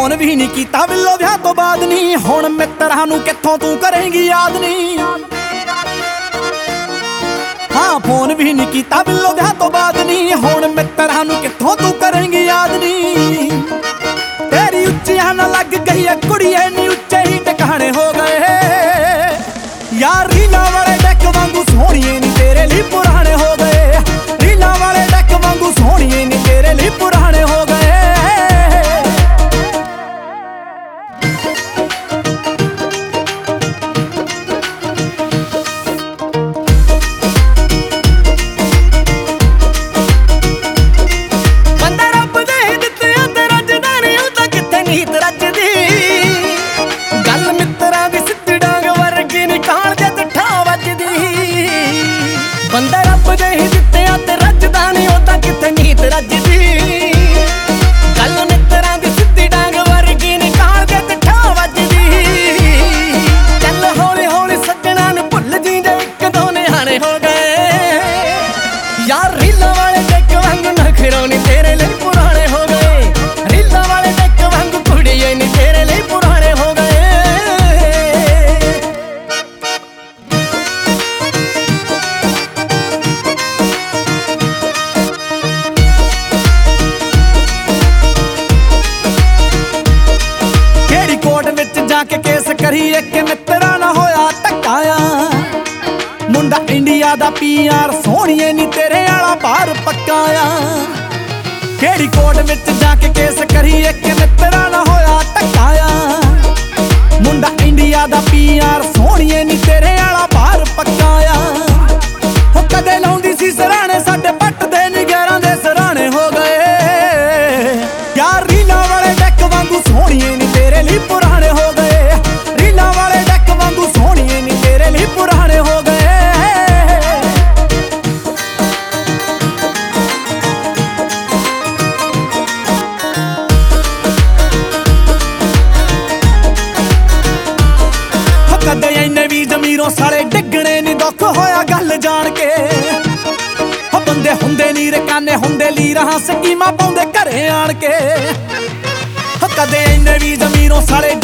Phone भी नहीं कीता बिल्लो विआह तो बाद नहीं। हुण मित्रां नूं कित्थों तू करेंगी याद नहीं। हाँ फोन भी नहीं कीता बिल्लो विआह तो बाद नहीं। हुण मित्रां नूं कित्थों तू करेंगी याद नहीं। तेरी उच्चियां ना लग गई है कुड़िए नी उच्चे ही टिकाणे हो गए। यार रीला वाले डेक वांगू सोहणीए नी तेरे लिए पुराने हो गए। रीला वाले डेक वांगू सोहणीए नी तेरे लिए पुराने हो गए। बंदा रब दे दित्ते ते रजदा नहीं उदा कित्थे नीत रजदी। गल मित्रां दी सिद्धी डांग वर्गी नी काल जद ठा वजदी। बंदा रब दे दित्ते ते रजदा नहीं उदा कित्थे नीत रजदी। गल मित्रां दी सिद्धी डांग वर्गी नी काल जद ठा वजदी। चल हौली हौली सज्जणा नूं भुल जी जे इक दो निहाणे हो गए। यार रीला वाले डेक वांगू नखरों नी तेरे लिए पुराने हो गए। रीला वाले डेक वांगू कुड़िए नी तेरे लिए पुराने हो गए। केड़ी कोर्ट विच जाके केस करीए कि मित्रा ना होया धक्काया। मुंडा इंडिया दा PR सोहणीए नी तेरे आला बाहर पक्काया। केड़ी कोर्ट विच जाके केस करीए कि मित्रा ना होया धक्काया। मुंडा इंडिया दा PR सोहणीए नी तेरे आला बाहर पक्काया। हो कदे लाउंदी सी सराणे साडे पट दे निगरां दे सराणे हो गए। यार रीला वाले डेक वांगू सोहणीए नी तेरे लिए पुराने हो गए। रीला वाले डेक वांगू सोहणीए नी तेरे लिए पुराने हो गए। कदे इन्ने भी जमीरों साले डिगणे नी दुख होया गल जान के। हो बंदे हुंदे नी रकाने हुंदे लीरां स्कीमां पाउंदे घरे आण के। हो कदे इन्ने भी जमीरों साले